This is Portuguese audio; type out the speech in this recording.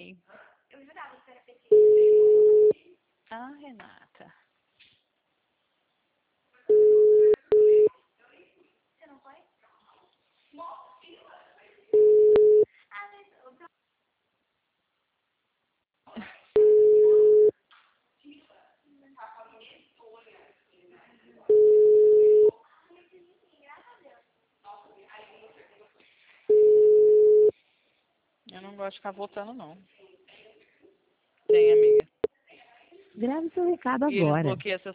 Oi. Eu jurava que era PT. Ah, Renata. Você não foi? Ah, mas... Eu não gosto de ficar voltando, não. Tem, amiga. Grave seu recado E eles agora. bloqueiam essas